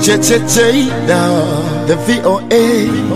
The VOA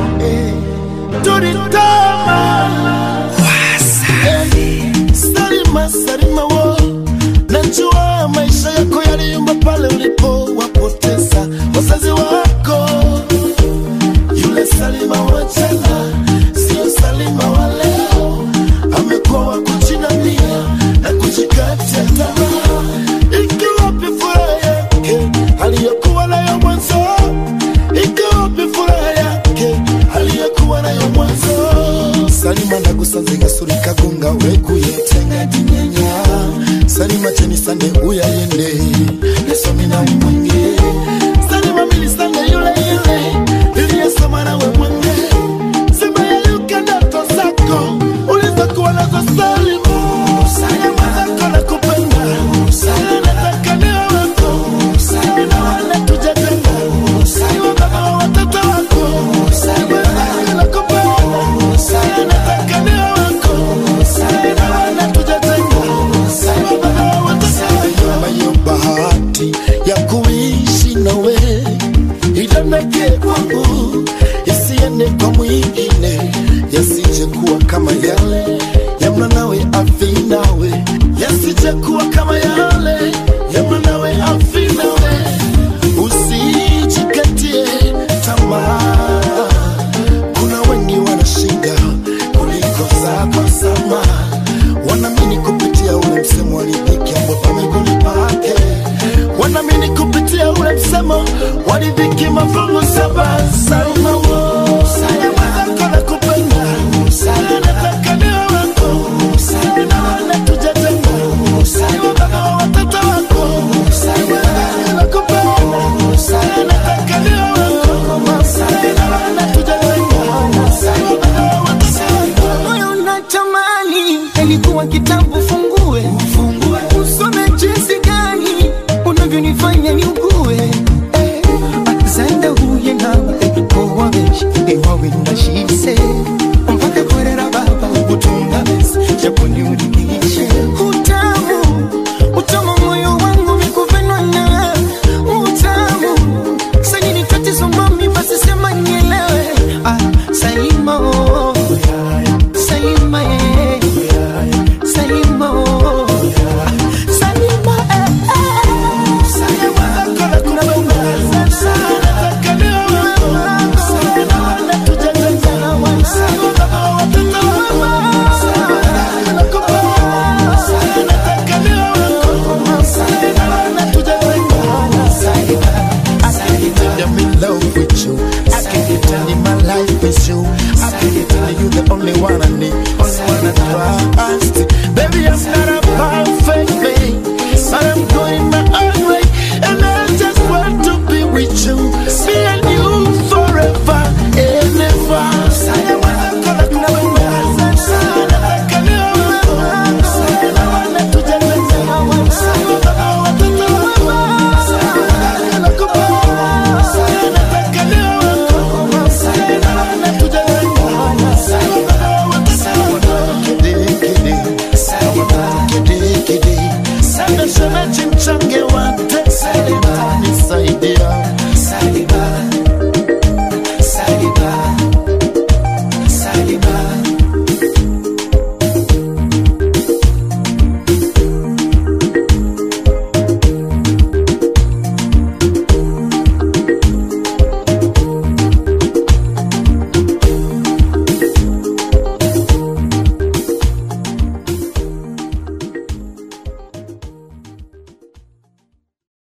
Salima wo. Najua maisha yako yaliyumba pale ulipo wapoteza wazazi wako. Yule Salima wa jana sio Salima wa leo. Amekuwa wa kujinamia na kujikatia tamaa. Ikiwapi furaha yake aliyokuwa nayo mwanzo? Ikiwapi furaha yake aliyokuwa nayo mwanzo? Salima nagusanze surika gunga weku yetenga dinyenya. Salima cheni sande uya yende nesomi na mwenge. Salima mili sande yule yule ili soma na we mwenge. Simba ya yuka nato zako uliza kuwa nazo Salima. Salima zako na kupenda. Salima nataka niwe wako. Salima wale tujajenga. Salima baba wa watoto wako. Salima na kupenda. Salima nataka niwe wako. Salima wale tujajenga. Salima baba wa watoto wako. Yo bahati ya kuishi nawe idameke kwangu, isiende kwa mwingine, yasije kuwa kama yale ya mwanawe afi nawe, yasije kuwa kama yale ya mwanawe afi nawe. Usijikatie tamaa, kuna wengi wanashinda kuliko zako sama. Wanamini kupitia ule msemo walidhiki ambapo miguni pake. Wanamini kupitia ule msemo walidhiki mafungu 7. Salima wo